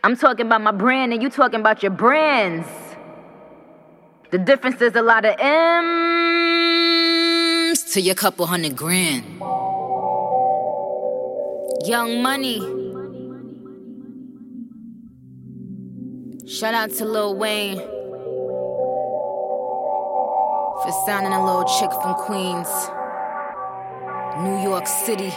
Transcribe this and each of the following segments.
I'm talking about my brand and you talking about your brands. The difference is a lot of M's to your couple $100,000. Young Money. Shout out to Lil Wayne for signing a little chick from Queens, New York City.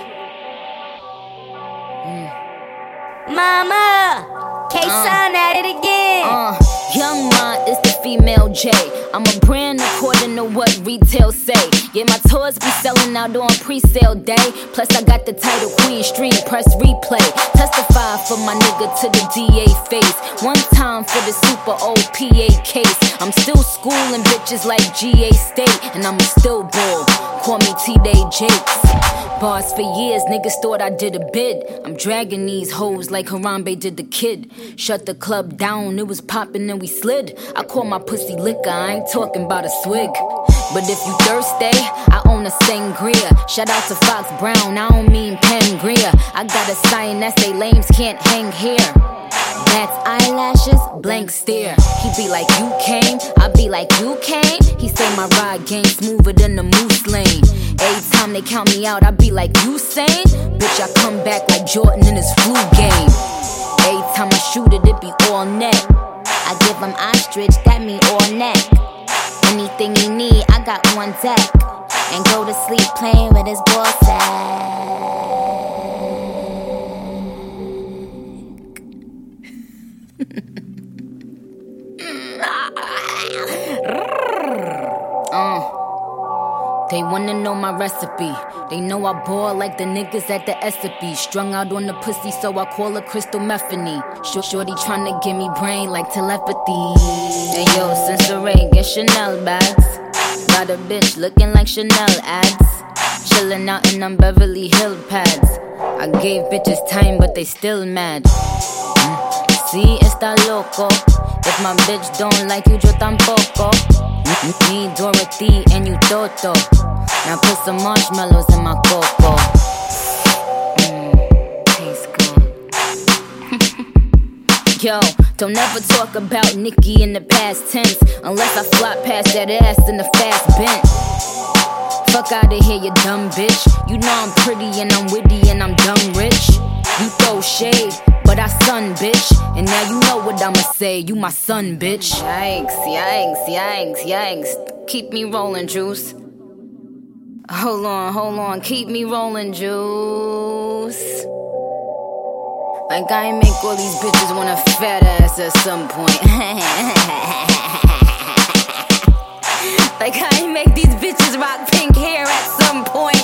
Mama, K-Sign at it again. Young Ma is the female J. I'm a brand according to what retail say. Yeah, my tours be selling out on pre-sale day. Plus I got the title Queen Street, press replay. Testify for my nigga to the DA face. One time for the super old PA case. I'm still schooling bitches like GA State. And I'm still ball, call me T-Day Jakes. Bars for years, niggas thought I did a bid. I'm dragging these hoes like Harambe did the kid. Shut the club down, it was poppin' and we slid. I call my pussy liquor, I ain't talking about a swig. But if you thirsty, I own a sangria. Shout out to Fox Brown, I don't mean Pangria. I got a sign that say lames can't hang here. That's eyelashes, blank stare. He be like, you came, I be like, you came. He say my ride game smoother than the moose lane. Every time they count me out, I be like, you sane? Bitch, I come back like Jordan in his flu game. Every time I shoot it, it be all net. I give him ostrich, that mean all neck. Anything he need, I got one deck. And go to sleep playing with his ball sack. They wanna know my recipe. They know I ball like the niggas at the SFB. Strung out on the pussy, so I call her Crystal Methany. Shorty tryna give me brain like telepathy. Hey yo, Sensory, get Chanel bags. Got a bitch looking like Chanel ads. Chillin' out in them Beverly Hill pads. I gave bitches time, but they still mad. Si, está loco. If my bitch don't like you, yo tampoco. Me, Dorothy, and you Toto. Now put some marshmallows in my cocoa. Tastes good. Yo, don't ever talk about Nicki in the past tense, unless I flop past that ass in the fast bent. Fuck out of here, you dumb bitch. You know I'm pretty and I'm witty and I'm dumb rich. You throw shade, but I sun, bitch. And now you know what I'ma say, you my son, bitch. Yikes, yikes, yikes, yikes. Keep me rolling, Juice. Hold on, keep me rolling, Juice. Like I ain't make all these bitches want a fat ass at some point. Like I ain't make these bitches rock pink hair at some point.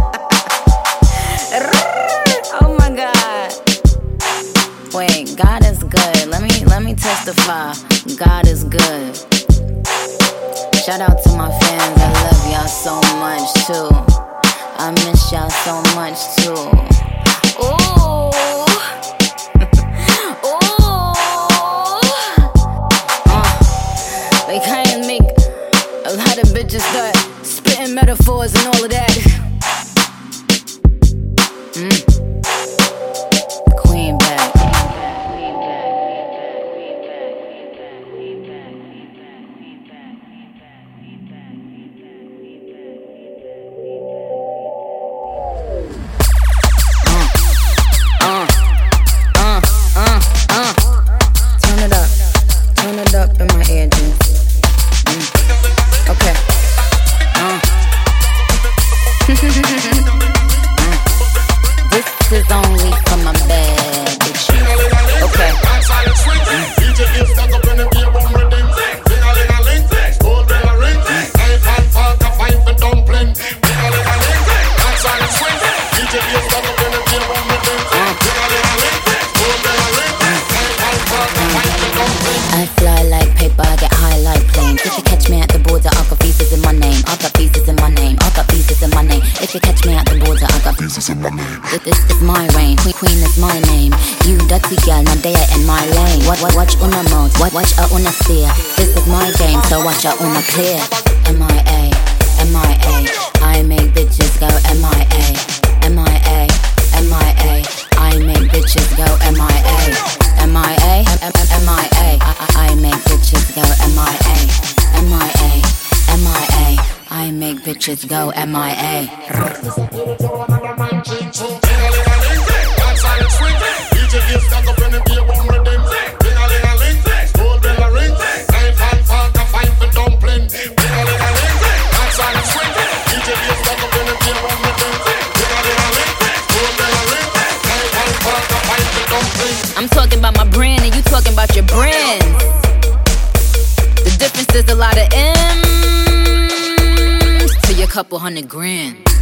Oh my God. Wait, God is good. Let me testify. God is good. Shout out to my fans. I love y'all so much too. I miss y'all so much too. Ooh. Like I ain't make a lot of bitches start spitting metaphors and all of that. Queen back. Turn it up in my ear, Juice. Okay. This is only for my bad bitches. Okay. I fly like paper, I get high like planes. If you catch me at the border, I got visas in my name. I got visas in my name. I got visas in my name. If you catch me at the border, I got visas in my name. This is my reign. Queen is my name. You dirty girl, now they are in my lane. Watch una mouth, watch a una steer. This is my game, so watch a una clear. MIA, MIA. I make bitches go MIA, MIA, MIA. I make bitches go MIA, MIA. bitches go MIA. I'm talking about my brand and you talking about your brands. The difference is a lot of M's to your couple $100 grand.